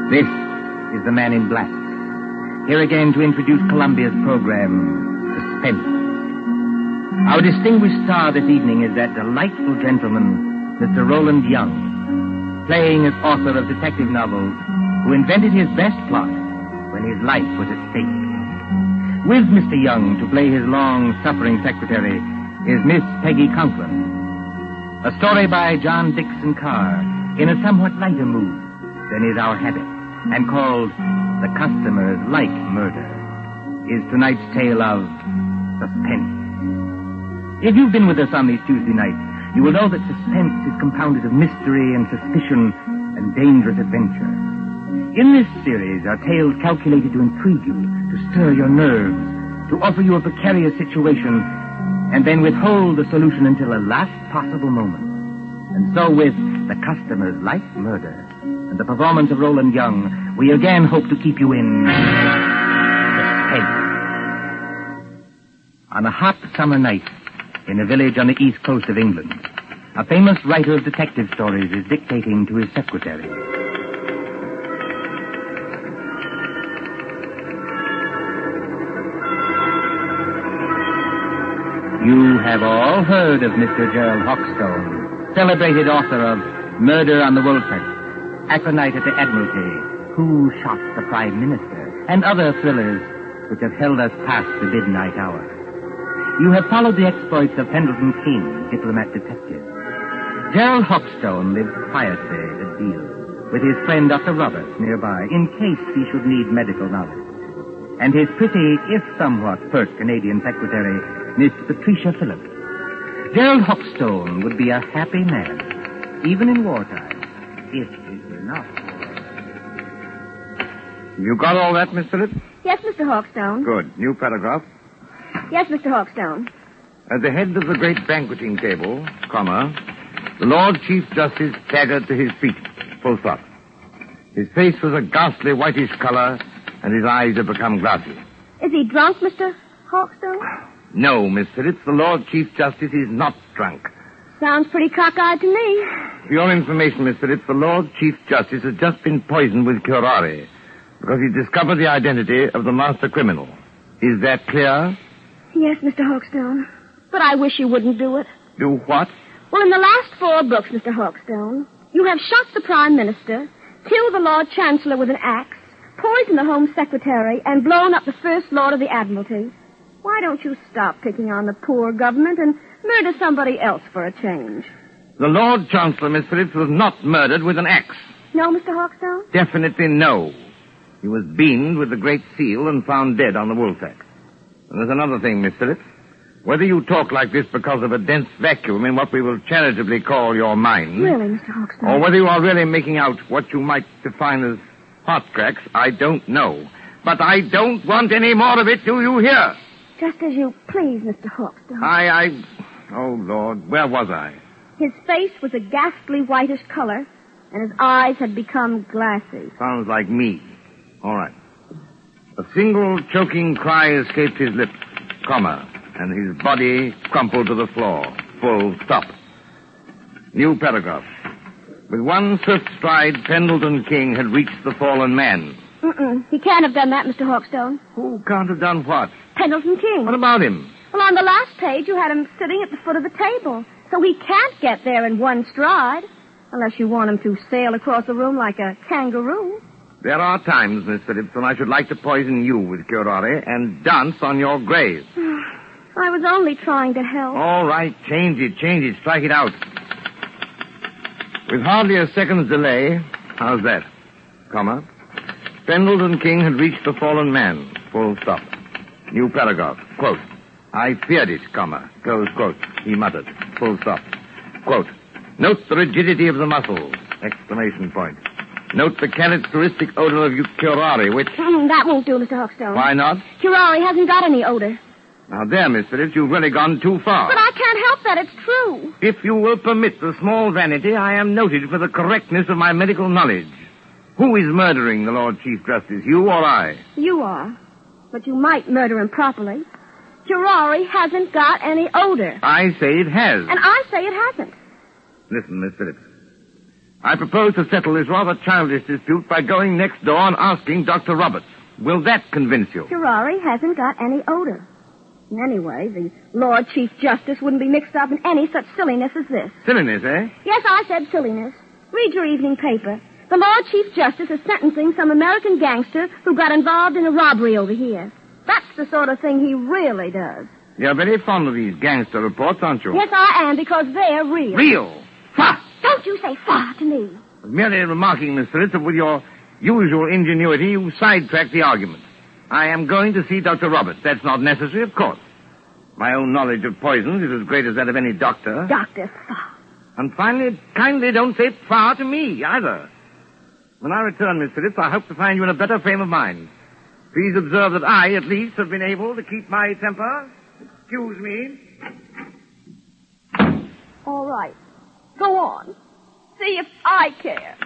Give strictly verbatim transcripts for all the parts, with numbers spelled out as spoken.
This is the Man in Black. Here again to introduce Columbia's program, Suspense. Our distinguished star this evening is that delightful gentleman, Mister Roland Young, playing as author of detective novels, who invented his best plot when his life was at stake. With Mister Young to play his long-suffering secretary is Miss Peggy Conklin. A story by John Dixon Carr in a somewhat lighter mood than is our habit, and called The Customers Like Murder, is tonight's tale of suspense. If you've been with us on these Tuesday nights, you will know that suspense is compounded of mystery and suspicion and dangerous adventure. In this series are tales calculated to intrigue you, to stir your nerves, to offer you a precarious situation, and then withhold the solution until the last possible moment. And so with The Customers Like Murder and the performance of Roland Young, we again hope to keep you in suspense. On a hot summer night in a village on the east coast of England, a famous writer of detective stories is dictating to his secretary. You have all heard of Mister Gerald Hawkstone, celebrated author of Murder on the Woolsack, Aconite at the Admiralty, Who Shot the Prime Minister, and other thrillers which have held us past the midnight hour. You have followed the exploits of Pendleton King, diplomat detective. Gerald Hawkstone lives quietly at Deal with his friend Doctor Roberts nearby, in case he should need medical knowledge. And his pretty, if somewhat pert Canadian secretary, Miss Patricia Phillips. Gerald Hawkstone would be a happy man, even in wartime, if it were not. You got all that, Miss Phillips? Yes, Mister Hawkstone. Good. New paragraph. Yes, Mister Hawkstone. At the head of the great banqueting table, comma, the Lord Chief Justice staggered to his feet, full stop. His face was a ghastly whitish color, and his eyes had become glassy. Is he drunk, Mister Hawkstone? No, Miss Phillips, the Lord Chief Justice is not drunk. Sounds pretty cockeyed to me. For your information, Miss Phillips, the Lord Chief Justice has just been poisoned with curare because he discovered the identity of the master criminal. Is that clear? Yes, Mister Hawkstone. But I wish you wouldn't do it. Do what? Well, in the last four books, Mister Hawkstone, you have shot the Prime Minister, killed the Lord Chancellor with an axe, poisoned the Home Secretary, and blown up the First Lord of the Admiralty. Why don't you stop picking on the poor government and murder somebody else for a change? The Lord Chancellor, Miss Phillips, was not murdered with an axe. No, Mister Hawkstone? Definitely no. He was beamed with the Great Seal and found dead on the Woolsack. And there's another thing, Miss Phillips. Whether you talk like this because of a dense vacuum in what we will charitably call your mind... Really, Mister Hawkstone? Or whether you are really making out what you might define as hot cracks, I don't know. But I don't want any more of it, do you hear? Just as you please, Mister Hawkstone. I, I... Oh, Lord, where was I? His face was a ghastly whitish color, and his eyes had become glassy. Sounds like me. All right. A single choking cry escaped his lips, comma, and his body crumpled to the floor. Full stop. New paragraph. With one swift stride, Pendleton King had reached the fallen man. Mm-mm. He can't have done that, Mister Hawkstone. Who can't have done what? Pendleton King. What about him? Well, on the last page, you had him sitting at the foot of the table. So he can't get there in one stride. Unless you want him to sail across the room like a kangaroo. There are times, Miss Phillips, when I should like to poison you with curare and dance on your grave. I was only trying to help. All right, change it, change it, strike it out. With hardly a second's delay, how's that? Comma. Pendleton King had reached the fallen man. Full stop. New paragraph. Quote. I feared it, comma. Close quote. He muttered. Full stop. Quote. Note the rigidity of the muscles. Exclamation point. Note the characteristic odor of curare, which... Mm, that won't do, Mister Hawkstone. Why not? Curare hasn't got any odor. Now there, Miss Phillips, you've really gone too far. But I can't help that. It's true. If you will permit the small vanity, I am noted for the correctness of my medical knowledge. Who is murdering the Lord Chief Justice, you or I? You are. But you might murder him properly. Curare hasn't got any odor. I say it has. And I say it hasn't. Listen, Miss Phillips. I propose to settle this rather childish dispute by going next door and asking Doctor Roberts. Will that convince you? Ferrari hasn't got any odor. Anyway, the Lord Chief Justice wouldn't be mixed up in any such silliness as this. Silliness, eh? Yes, I said silliness. Read your evening paper. The Lord Chief Justice is sentencing some American gangster who got involved in a robbery over here. That's the sort of thing he really does. You're very fond of these gangster reports, aren't you? Yes, I am, because they're real. Real? Fa! Don't you say fa to me. Merely remarking, Miss Phillips, that with your usual ingenuity, you sidetracked the argument. I am going to see Doctor Roberts. That's not necessary, of course. My own knowledge of poisons is as great as that of any doctor. Doctor Fa. And finally, kindly don't say fa to me, either. When I return, Miss Phillips, I hope to find you in a better frame of mind. Please observe that I, at least, have been able to keep my temper. Excuse me. All right. Go on. See if I care.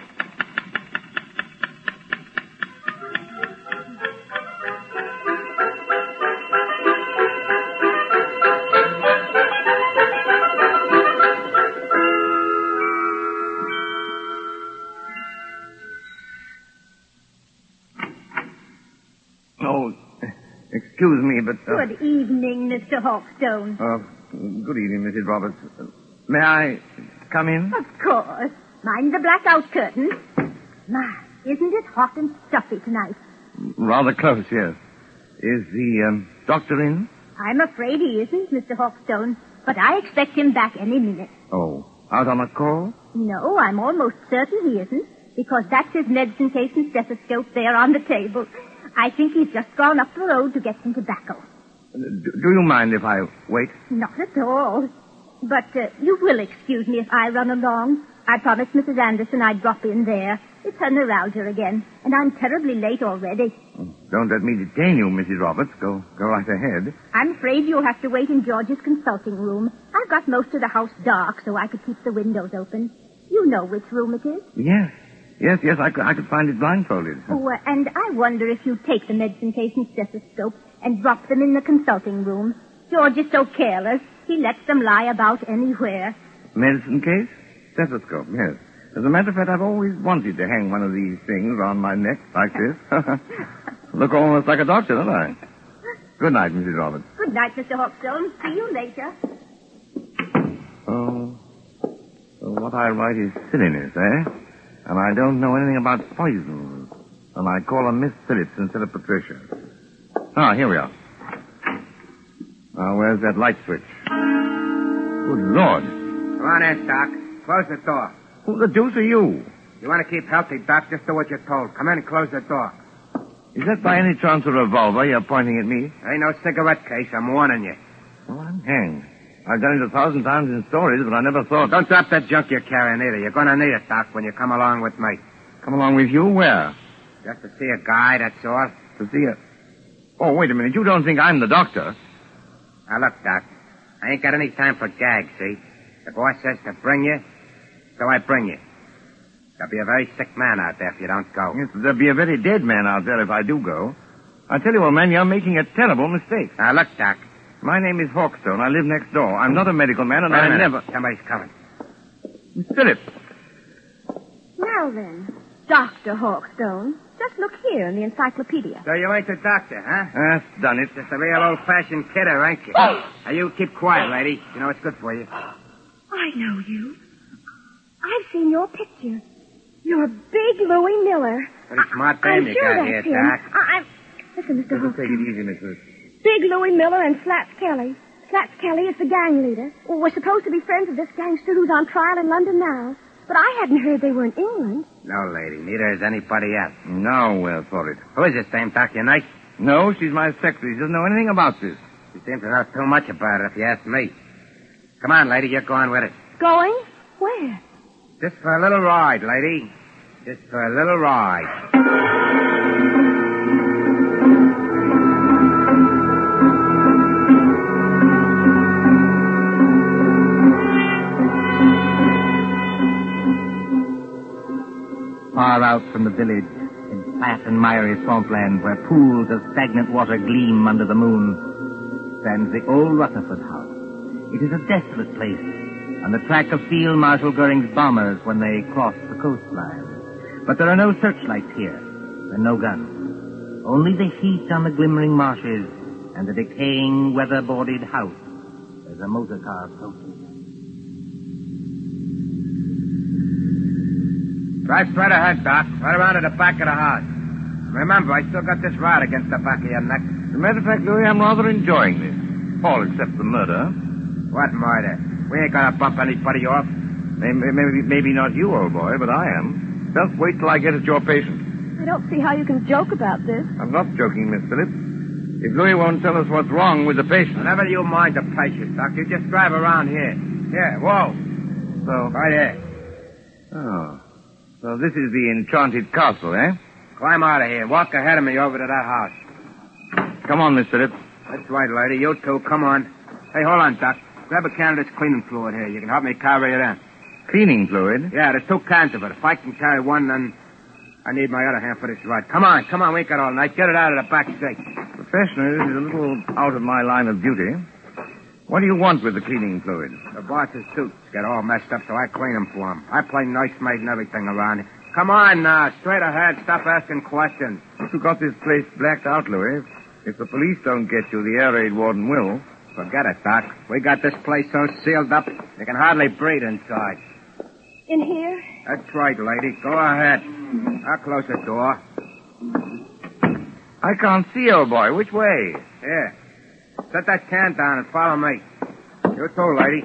Oh, excuse me, but... Uh, Good evening, Mister Hawkstone. Uh, good evening, Missus Roberts. Uh, may I come in? Of course. Mind the blackout curtain. My, isn't it hot and stuffy tonight? Rather close, yes. Is the um, doctor in? I'm afraid he isn't, Mister Hawkstone, but I expect him back any minute. Oh, out on a call? No, I'm almost certain he isn't, because that's his medicine case and stethoscope there on the table. I think he's just gone up the road to get some tobacco. Uh, do, do you mind if I wait? Not at all. But uh, you will excuse me if I run along. I promised Missus Anderson I'd drop in there. It's her neuralgia again, and I'm terribly late already. Don't let me detain you, Missus Roberts. Go, go right ahead. I'm afraid you'll have to wait in George's consulting room. I've got most of the house dark, so I could keep the windows open. You know which room it is. Yes. Yes, yes, I could, I could find it blindfolded. Oh, uh, and I wonder if you'd take the medicine case and stethoscope and drop them in the consulting room. George is so careless. He lets them lie about anywhere. Medicine case? Stethoscope, yes. As a matter of fact, I've always wanted to hang one of these things on my neck like this. Look almost like a doctor, don't I? Good night, Missus Roberts. Good night, Mister Hawkstone. See you later. Oh, so what I write is silliness, eh? And I don't know anything about poisons. And I call her Miss Phillips instead of Patricia. Ah, here we are. Now, where's that light switch? Good Lord. Come on in, Doc. Close the door. Who the deuce are you? You want to keep healthy, Doc? Just do what you're told. Come in and close the door. Is that by any chance a revolver you're pointing at me? Ain't no cigarette case. I'm warning you. Well, I'm hanged. I've done it a thousand times in stories, but I never thought... Don't drop that junk you're carrying either. You're going to need it, Doc, when you come along with me. Come along with you? Where? Just to see a guy, that's all. To see a... Oh, wait a minute. You don't think I'm the doctor? Now, look, Doc. I ain't got any time for gags, see? The boss says to bring you, so I bring you. There'll be a very sick man out there if you don't go. Yes, there'll be a very dead man out there if I do go. I tell you, old man, you're making a terrible mistake. Now, look, Doc. My name is Hawkstone. I live next door. I'm not a medical man, and Wait a I minute. never... Somebody's coming. Miss Phillips. Now then, Doctor Hawkstone, just look here in the encyclopedia. So you ain't the doctor, huh? That's done it. Just a real old-fashioned kidder, ain't you? Now, you keep quiet, lady. You know it's good for you. I know you. I've seen your picture. You're Big Louie Miller. Pretty smart I- I'm band you sure got that's here, him. Doc. I, I'm... Listen, Mister Just take it Hawkstone. easy, Miss Phillips. Big Louie Miller and Slats Kelly. Slats Kelly is the gang leader. Well, we're supposed to be friends of this gangster who's on trial in London now. But I hadn't heard they were in England. No, lady. Neither is anybody else. Nowhere for it. Who is this dame, Doctor Knight? No, she's my secretary. She doesn't know anything about this. She seems to know too much about it, if you ask me. Come on, lady. You're going with it. Going? Where? Just for a little ride, lady. Just for a little ride. Far out from the village, in flat and miry swampland where pools of stagnant water gleam under the moon, stands the old Rutherford house. It is a desolate place, on the track of Field Marshal Goering's bombers when they crossed the coastline. But there are no searchlights here, and no guns. Only the heat on the glimmering marshes and the decaying, weather-boarded house as a motor car approaches. Drive straight ahead, Doc. Right around to the back of the house. Remember, I still got this rod against the back of your neck. As a matter of fact, Louis, I'm rather enjoying this. All except the murder. What murder? We ain't gonna bump anybody off. Maybe, maybe, maybe not you, old boy, but I am. Just wait till I get at your patient. I don't see how you can joke about this. I'm not joking, Miss Phillips. If Louis won't tell us what's wrong with the patient... Never you mind the patient, Doc. You just drive around here. Here, whoa. So... Right here. Oh. So this is the enchanted castle, eh? Climb out of here. Walk ahead of me over to that house. Come on, Miss Phillips. That's right, lady. You too. Come on. Hey, hold on, Doc. Grab a can of this cleaning fluid here. You can help me carry it in. Cleaning fluid? Yeah, there's two cans of it. If I can carry one, then I need my other hand for this rod. Come on, come on. We ain't got all night. Get it out of the back seat. Professionally, this is a little out of my line of duty. What do you want with the cleaning fluid? The boss's suits get all messed up, so I clean them for him. I play nursemaid and everything around here. Come on now. Straight ahead. Stop asking questions. You got this place blacked out, Louis. If the police don't get you, the air raid warden will. Forget it, Doc. We got this place so sealed up, you can hardly breathe inside. In here? That's right, lady. Go ahead. I'll close the door. I can't see, old boy. Which way? Here. Set that can down and follow me. You too, lady.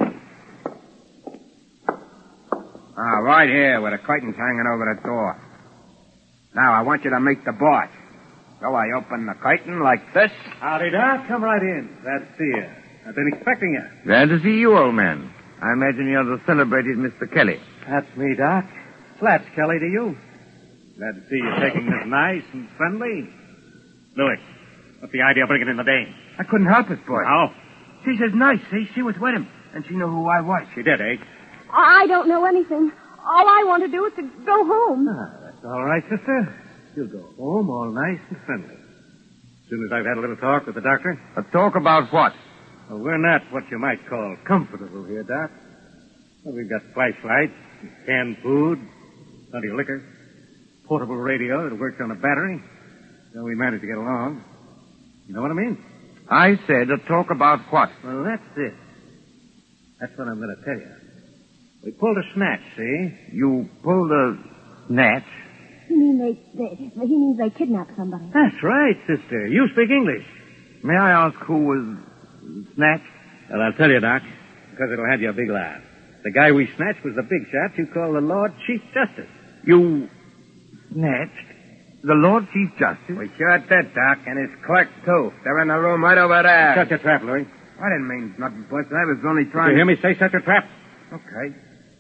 Ah, right here, where the curtain's hanging over the door. Now, I want you to meet the boss. So I open the curtain like this. Howdy, Doc. Come right in. Glad to see you. I've been expecting you. Glad to see you, old man. I imagine you're the celebrated Mister Kelly. That's me, Doc. Flats, Kelly, to you. Glad to see you taking this nice and friendly. Louis, what's the idea of bringing in the dame? I couldn't help it, boy. How? She says nice, see? She was with him, and she knew who I was. She did, eh? I don't know anything. All I want to do is to go home. Ah, that's all right, sister. You'll go home all nice and friendly. As soon as I've had a little talk with the doctor. A talk about what? Well, we're not what you might call comfortable here, Doc. Well, we've got flashlights, canned food, plenty of liquor, portable radio that works on a battery. So we managed to get along. You know what I mean? I said a talk about what? Well, that's it. That's what I'm going to tell you. We pulled a snatch, see? You pulled a snatch? He means they, they, he means they kidnapped somebody. That's right, sister. You speak English. May I ask who was snatched? Well, I'll tell you, Doc, because it'll have you a big laugh. The guy we snatched was the big shot you call the Lord Chief Justice. You snatched the Lord Chief Justice? We sure did, Doc, and his clerk, too. They're in the room right over there. Shut your trap, Louis. I didn't mean nothing, Butch. I was only Did trying you hear me say shut your trap? Okay.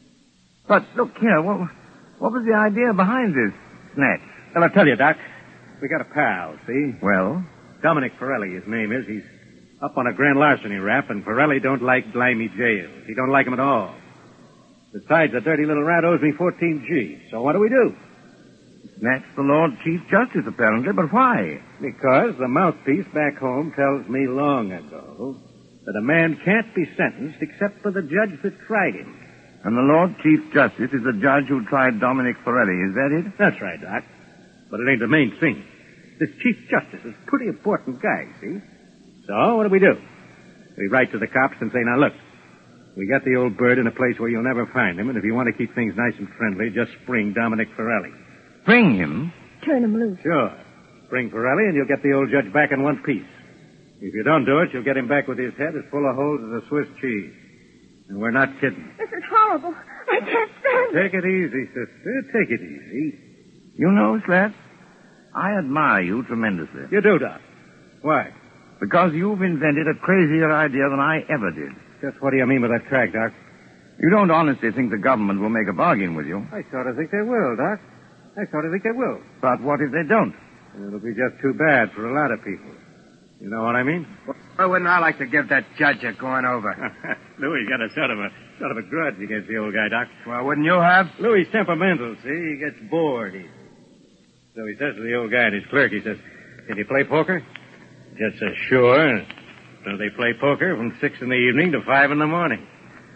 But look here, what, what was the idea behind this snatch? Well, I'll tell you, Doc. We got a pal, see? Well? Dominic Pirelli, his name is. He's up on a grand larceny rap, and Pirelli don't like grimy jails. He don't like 'em at all. Besides, the dirty little rat owes me fourteen G's. So what do we do? Snatch the Lord Chief Justice, apparently, but why? Because the mouthpiece back home tells me long ago that a man can't be sentenced except for the judge that tried him. And the Lord Chief Justice is the judge who tried Dominic Pirelli, is that it? That's right, Doc. But it ain't the main thing. This Chief Justice is a pretty important guy, see? So what do we do? We write to the cops and say, now look, we got the old bird in a place where you'll never find him, and if you want to keep things nice and friendly, just spring Dominic Pirelli. Bring him? Turn him loose. Sure. Spring Pirelli, and you'll get the old judge back in one piece. If you don't do it, you'll get him back with his head as full of holes as a Swiss cheese. And we're not kidding. This is horrible. I can't stand it. Take it easy, sister. Take it easy. You know, Slats, I admire you tremendously. You do, Doc. Why? Because you've invented a crazier idea than I ever did. Just what do you mean by that crack, Doc? You don't honestly think the government will make a bargain with you. I sort of think they will, Doc. I sort of think they will. But what if they don't? It'll be just too bad for a lot of people. You know what I mean? Why wouldn't I like to give that judge a going over? Louis got a sort of a sort of a grudge against the old guy, Doc. Well, wouldn't you have? Louis is temperamental, see? He gets bored. He... So he says to the old guy and his clerk, he says, can you play poker? Just says, sure. So they play poker from six in the evening to five in the morning.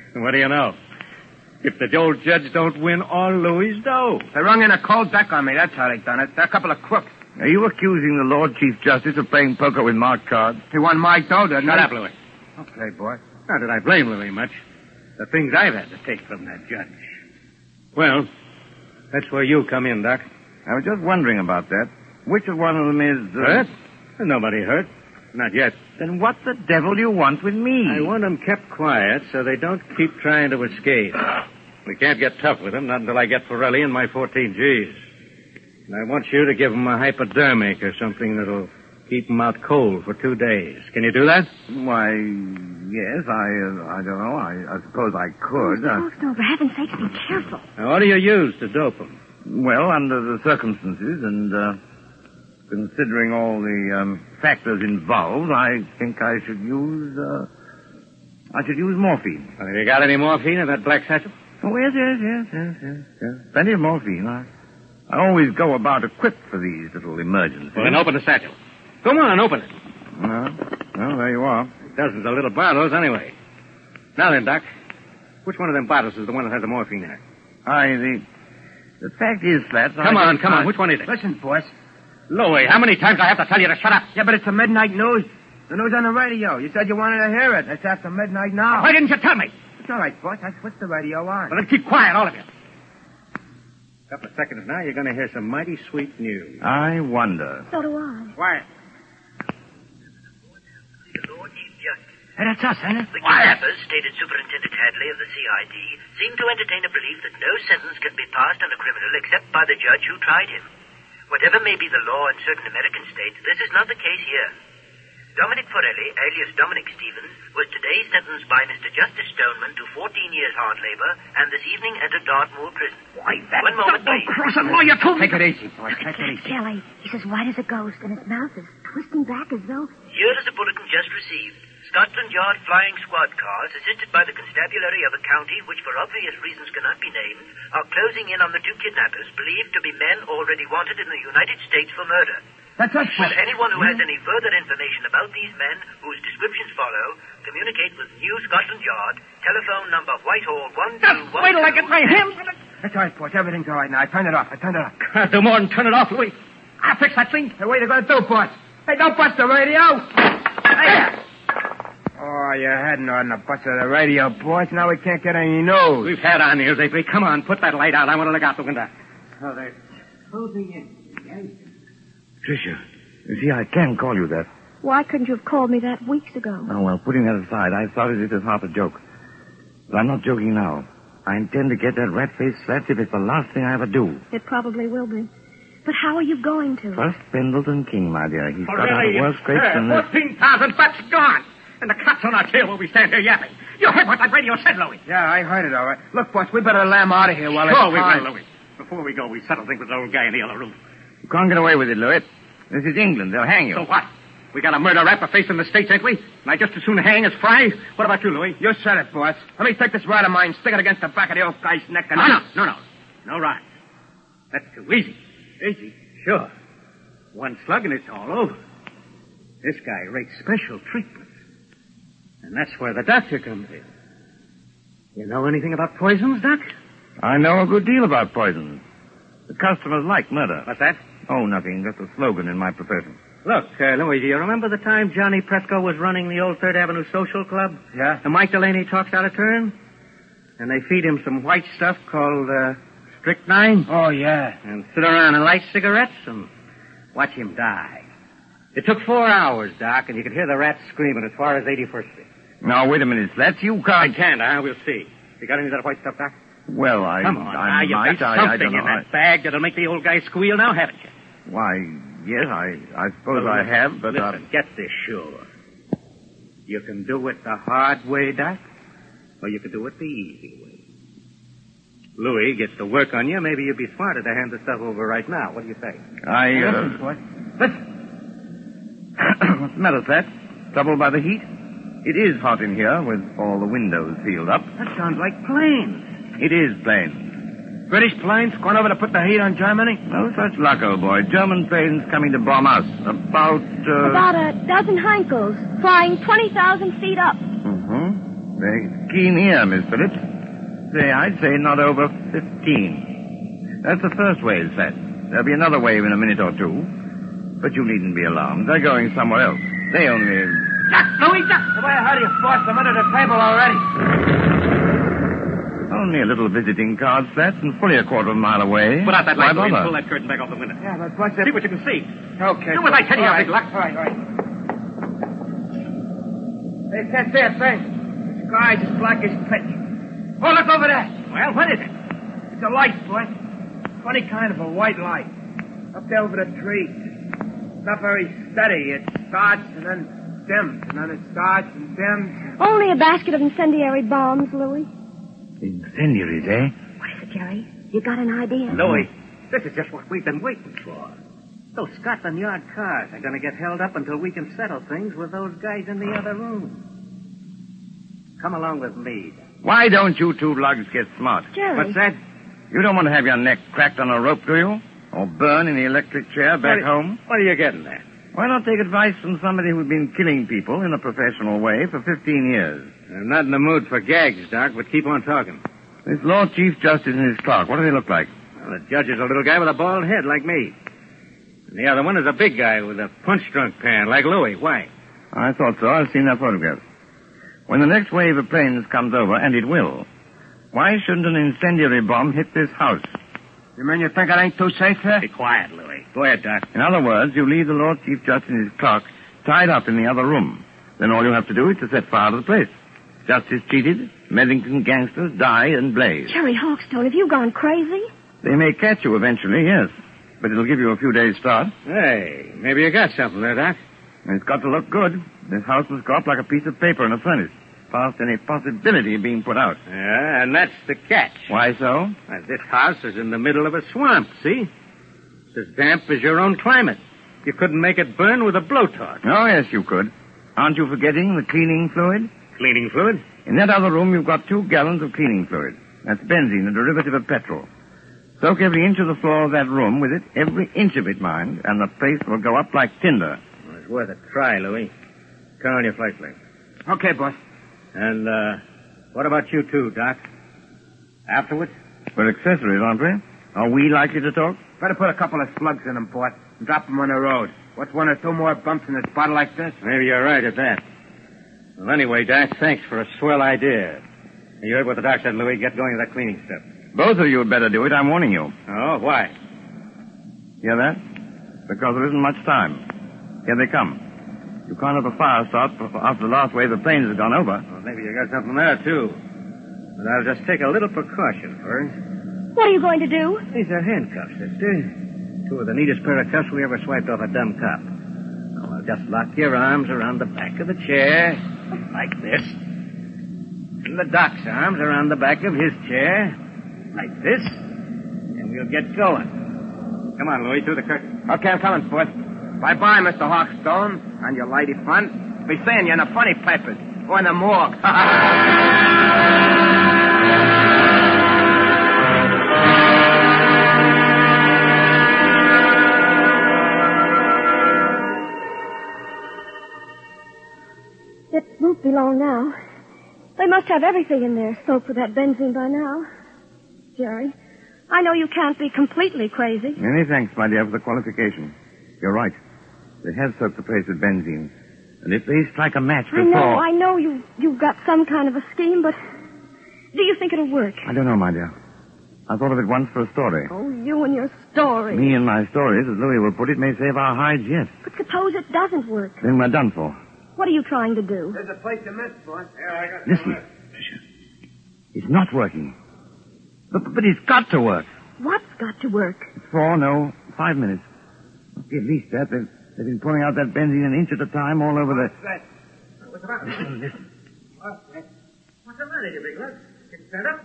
What do you know? If the old judge don't win all Louis' dough. They rung in a cold deck on me. That's how they done it. They're a couple of crooks. Are you accusing the Lord Chief Justice of playing poker with marked cards? He won my dough, didn't he? Shut up, Louis. Okay, boy. Not that I blame Louis much. The things I've had to take from that judge. Well, that's where you come in, Doc. I was just wondering about that. Which of one of them is... Uh... Hurt? Nobody hurt. Not yet. Then what the devil do you want with me? I want them kept quiet so they don't keep trying to escape. We can't get tough with them, not until I get Pirelli and my fourteen G's. And I want you to give them a hypodermic or something that'll keep them out cold for two days. Can you do that? Why, yes, I uh, I don't know. I, I suppose I could. Mister Uh, Hawkstone, for heaven's sake, be careful. Now, what do you use to dope them? well, under the circumstances and uh, considering all the um, factors involved, I think I should use... Uh, I should use morphine. Well, have you got any morphine in that black satchel? Oh, yes, yes, yes, yes, yes, yes. Plenty of morphine. I, I always go about equipped for these little emergencies. Well, then open the satchel. Come on, open it. Well, well, there you are. Dozens of little bottles, anyway. Now then, Doc, which one of them bottles is the one that has the morphine in it? I, the... The fact is, Slats... Come I on, guess come on. I- Which one is it? Listen, boss. Louis, how many times do I have to tell you to shut up? Yeah, but it's the midnight news. The news on the radio. You said you wanted to hear it. It's after midnight now. Why didn't you tell me? It's all right, boss. I switched the radio on. Well, then keep quiet, all of you. A couple of seconds now, you're going to hear some mighty sweet news. I wonder. So do I. Quiet. Lord Chief Justice. Hey, that's us, ain't it? The kidnappers, stated Superintendent Hadley of the C I D, seem to entertain a belief that no sentence can be passed on a criminal except by the judge who tried him. Whatever may be the law in certain American states, this is not the case here. Dominic Forelli, alias Dominic Stevens, was today sentenced by Mister Justice Stoneman to fourteen years hard labor and this evening entered Dartmoor prison. Why, that One moment, please. double-crossing lawyer told me... Take it easy, boy. Look Take at it easy. Kelly. He says white as a ghost, and his mouth is twisting back as though... Here is a bulletin just received. Scotland Yard flying squad cars, assisted by the constabulary of a county which for obvious reasons cannot be named, are closing in on the two kidnappers, believed to be men already wanted in the United States for murder. That's us, Will anyone who has any further information about these men, whose descriptions follow, communicate with New Scotland Yard, telephone number Whitehall one two one two... Wait till I get my hands... That's all right, boss. Everything's all right now. I turned it off. I turned it off. Can't do more than turn it off, Louis. I'll fix that thing. Hey, what are you going to do, boss? Hey, don't bust the radio. Hey. Oh, you hadn't on the bust of the radio, boss. Now we can't get any news. We've had our news, Avery. Come on, put that light out. I want to look out the window. Oh, they're closing in. Tricia, you see, I can call you that. Why couldn't you have called me that weeks ago? Oh, well, putting that aside, I started it as half a joke. But I'm not joking now. I intend to get that rat-faced Slats if it's the last thing I ever do. It probably will be. But how are you going to? First, Pendleton King, my dear. He's got out Already, of worse scrapes than this. fourteen thousand bucks gone. And the cops on our tail while we stand here yapping. You heard what that radio said, Louis. Yeah, I heard it, all right. Look, boss, we better lamb out of here while Sure it's we time. will, Louis. Before we go, we settle things with the old guy in the other room. You can't get away with it, Louis. This is England. They'll hang you. So what? We got a murder rap a face in the States, ain't we? And I just as soon hang as fry. What about you, Louis? You said it, boss. Let me take this rod of mine, stick it against the back of the old guy's neck, and... No, no, no, no. No rod. That's too easy. Easy. Sure. One slug and it's all over. This guy rates special treatment. And that's where the doctor comes in. You know anything about poisons, Doc? I know a good deal about poisons. The customers like murder. What's that? Oh, nothing. That's a slogan in my profession. Look, uh, Louis, do you remember the time Johnny Presco was running the old Third Avenue Social Club? Yeah? And Mike Delaney talks out of turn? And they feed him some white stuff called uh, strychnine? Oh, yeah. And sit around and light cigarettes and watch him die. It took four hours, Doc, and you could hear the rats screaming as far as eighty-first Street. Now, wait a minute, Slats. You I can't... can't, huh? We'll see. You got any of that white stuff, Doc? Well, I... Come on, I now, might. you've got I, I something don't know. in that bag that'll make the old guy squeal now, haven't you? Why, yes, I, I suppose Well, I listen, have, but... Listen, Uh, get this sure. You can do it the hard way, Doc, or you can do it the easy way. Louis gets to work on you. Maybe you'd be smarter to hand the stuff over right now. What do you say? I... Uh... Listen, boy. Listen. What's the matter, Slats? Troubled by the heat? It is hot in here with all the windows sealed up. That sounds like planes. It is planes. British planes going over to put the heat on Germany? No such luck, old boy. German planes coming to bomb us. About, uh... About a dozen Heinkels, flying twenty thousand feet up. Mm-hmm. Very keen ear, Miss Phillips. Say, I'd say not over fifteen. That's the first wave set. There'll be another wave in a minute or two. But you needn't be alarmed. They're going somewhere else. They only... Duck, Louis, duck! Why, how do you force them under the table already? Only a little visiting card set and fully a quarter of a mile away. Put out that Why light, Louis, and bother? pull that curtain back off the window. Yeah, but what's it? See what you can see. Okay. Do as I tell you, all right. Big Luck. All right, all right. They can't see a thing. The sky's as black as pitch. Oh, look over there. Well, what is it? It's a light, boy. Funny kind of a white light. Up there over the trees. It's not very steady. It starts and then dims, and then it starts and dims. Only a basket of incendiary bombs, Louis. Incendiaries, eh? What is it, Jerry? You got an idea? Louis, this is just what we've been waiting for. Those Scotland Yard cars are going to get held up until we can settle things with those guys in the other room. Come along with me. Why don't you two lugs get smart? Jerry. What's that? You don't want to have your neck cracked on a rope, do you? Or burn in the electric chair back What- home? What are you getting at? Why not take advice from somebody who's been killing people in a professional way for fifteen years? I'm not in the mood for gags, Doc, but keep on talking. This Lord Chief Justice and his clerk, what do they look like? Well, the judge is a little guy with a bald head like me. And the other one is a big guy with a punch-drunk pan like Louis. Why? I thought so. I've seen their photographs. When the next wave of planes comes over, and it will, why shouldn't an incendiary bomb hit this house? You mean you think it ain't too safe here? Be quiet, Louis. Go ahead, Doc. In other words, you leave the Lord Chief Justice and his clerk tied up in the other room. Then all you have to do is to set fire to the place. Justice cheated, Medlington gangsters die and blaze. Jerry Hawkstone, have you gone crazy? They may catch you eventually, yes. But it'll give you a few days' start. Hey, maybe you got something there, Doc. And it's got to look good. This house must go up like a piece of paper in a furnace, past any possibility of being put out. Yeah, and that's the catch. Why so? Now, this house is in the middle of a swamp, see? It's as damp as your own climate. You couldn't make it burn with a blowtorch. Oh, yes, you could. Aren't you forgetting the cleaning fluid? Cleaning fluid? In that other room, you've got two gallons of cleaning fluid. That's benzene, a derivative of petrol. Soak every inch of the floor of that room with it, every inch of it, mind, and the place will go up like tinder. Well, it's worth a try, Louis. Turn on your flashlight. Okay, boss. And, uh, what about you two, Doc? Afterwards? We're accessories, aren't we? Are we likely to talk? Better put a couple of slugs in them, boss, and drop them on the road. What's one or two more bumps in this bottle like this? Maybe you're right at that. Well, anyway, Doc, thanks for a swell idea. You heard what the doc said, Louis. Get going with that cleaning stuff. Both of you had better do it, I'm warning you. Oh, why? Hear that? Because there isn't much time. Here they come. You can't have a fire start after the last wave of planes has gone over. Well, maybe you got something there, too. But I'll just take a little precaution first. What are you going to do? These are handcuffs, sister. Two of the neatest pair of cuffs we ever swiped off a dumb cop. Now, I'll just lock your arms around the back of the chair, like this. And the doc's arms around the back of his chair, like this. And we'll get going. Come on, Louis, through the curtain. Okay, I'm coming, boss. Bye-bye, Mister Hawkstone, and your lady friend. Be seeing you in the funny papers or in the morgue. It won't be long now. They must have everything in there soaked with that benzene by now. Jerry, I know you can't be completely crazy. Many thanks, my dear, for the qualification. You're right. They have soaked the place with benzene. And if they strike a match before... I know, I know you, you've got some kind of a scheme, but do you think it'll work? I don't know, my dear. I thought of it once for a story. Oh, you and your story. Me and my stories, as Louis will put it, may save our hides yet. But suppose it doesn't work. Then we're done for. What are you trying to do? There's a place to miss, boss. Yeah, I got Listen, Tricia. It's not working. But, but it's got to work. What's got to work? Four, no, five minutes. Must be at least that. They've, they've been pouring out that benzene an inch at a time all over the... What's the matter? Listen, listen. What's the matter, you big lad? Get set up?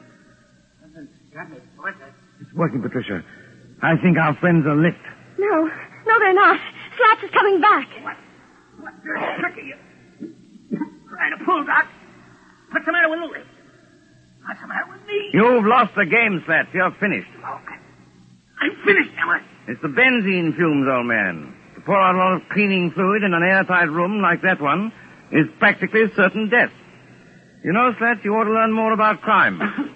It's working, Patricia. I think our friends are licked. No, no, they're not. Slaps is coming back. What? What dirty trick are you trying to pull, Doc? What's the matter with Louis? What's the matter with me? You've lost the game, Slats. You're finished. Okay. I'm finished, am I? It's the benzene fumes, old man. To pour out a lot of cleaning fluid in an airtight room like that one is practically certain death. You know, Slet, you ought to learn more about crime.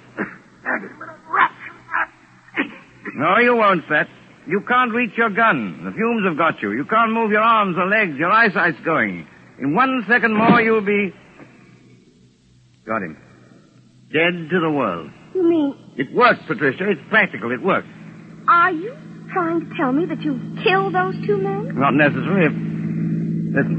No, you won't, Slet. You can't reach your gun. The fumes have got you. You can't move your arms or legs. Your eyesight's going. In one second more, you'll be... Got him. Dead to the world. You mean... It works, Patricia. It's practical. It works. Are you trying to tell me that you killed those two men? Not necessary. If... Listen.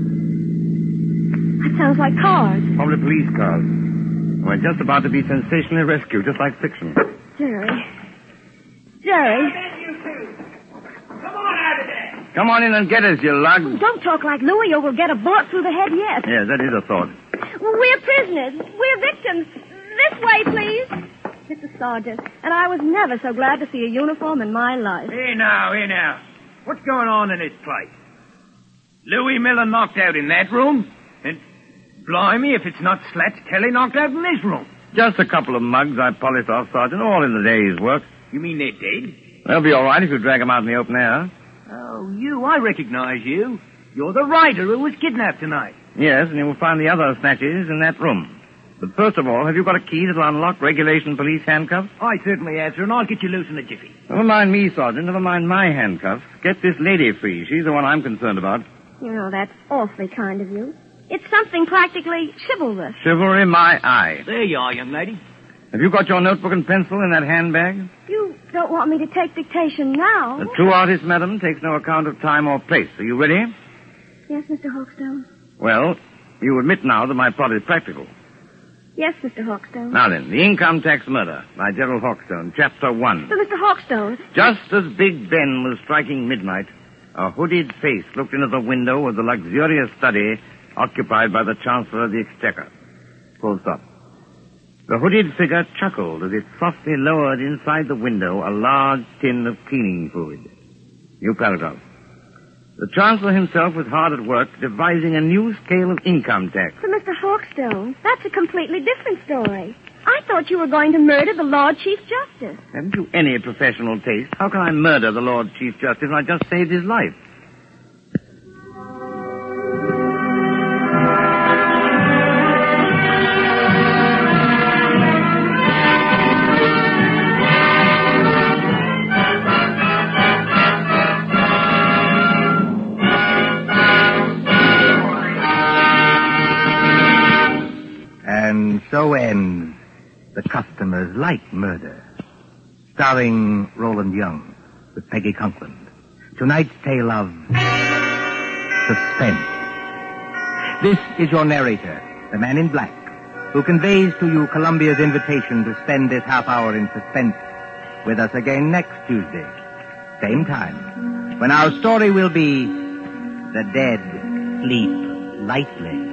That sounds like cars. Probably police cars. We're just about to be sensationally rescued, just like fiction. Jerry. Jerry. Come on out of there. Come on in and get us, you lug. Oh, don't talk like Louis or we'll get a bullet through the head yet. Yes, that is a thought. Well, we're prisoners. We're victims. This way, please. Mister Sargent, and I was never so glad to see a uniform in my life. Here now, here now. What's going on in this place? Louis Miller knocked out in that room? And blimey, if it's not Slats Kelly knocked out in this room. Just a couple of mugs I polished off, Sergeant, all in the day's work. You mean they're dead? They'll be all right if you drag them out in the open air. Oh, you, I recognize you. You're the writer who was kidnapped tonight. Yes, and you will find the other snatches in that room. But first of all, have you got a key that'll unlock regulation police handcuffs? I certainly have, sir, and I'll get you loose in a jiffy. Never mind me, Sergeant. Never mind my handcuffs. Get this lady free. She's the one I'm concerned about. You know, that's awfully kind of you. It's something practically chivalrous. Chivalry, my eye. There you are, young lady. Have you got your notebook and pencil in that handbag? You don't want me to take dictation now? The true artist, madam, takes no account of time or place. Are you ready? Yes, Mister Hawkstone. Well, you admit now that my plot is practical. Yes, Mister Hawkstone. Now then, The Income Tax Murder by Gerald Hawkstone, Chapter one. But Mister Hawkstone... Just as Big Ben was striking midnight, a hooded face looked into the window of the luxurious study occupied by the Chancellor of the Exchequer. Full stop. The hooded figure chuckled as it softly lowered inside the window a large tin of cleaning fluid. New paragraph. The Chancellor himself was hard at work devising a new scale of income tax. But Mister Hawkstone, that's a completely different story. I thought you were going to murder the Lord Chief Justice. Haven't you any professional taste? How can I murder the Lord Chief Justice when I just saved his life? And so ends The Customer's Light Murder, starring Roland Young with Peggy Conklin. Tonight's tale of suspense. This is your narrator, the man in black, who conveys to you Columbia's invitation to spend this half hour in suspense with us again next Tuesday, same time, when our story will be The Dead Sleep Lightly.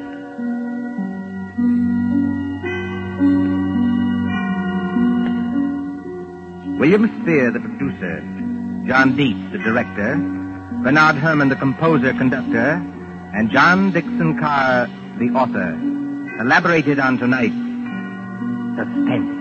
William Spear, the producer, John Dietz, the director, Bernard Herrmann, the composer-conductor, and John Dixon Carr, the author, elaborated on tonight's Suspense.